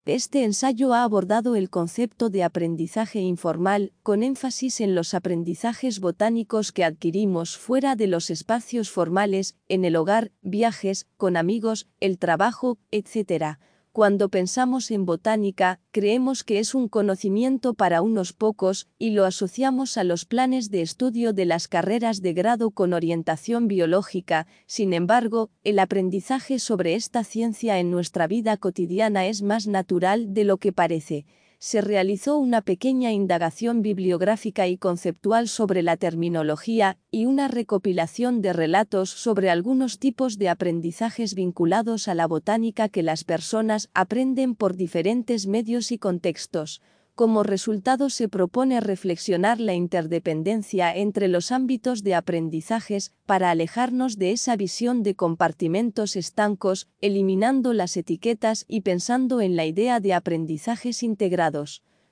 Este ensayo ha abordado el concepto de aprendizaje informal, con énfasis en los aprendizajes botánicos que adquirimos fuera de los espacios formales, en el hogar, viajes, con amigos, el trabajo, etc. Cuando pensamos en botánica, creemos que es un conocimiento para unos pocos, y lo asociamos a los planes de estudio de las carreras de grado con orientación biológica. Sin embargo, el aprendizaje sobre esta ciencia en nuestra vida cotidiana es más natural de lo que parece. Se realizó una pequeña indagación bibliográfica y conceptual sobre la terminología y una recopilación de relatos sobre algunos tipos de aprendizajes vinculados a la botánica que las personas aprenden por diferentes medios y contextos. Como resultado se propone reflexionar la interdependencia entre los ámbitos de aprendizajes para alejarnos de esa visión de compartimentos estancos, eliminando las etiquetas y pensando en la idea de aprendizajes integrados.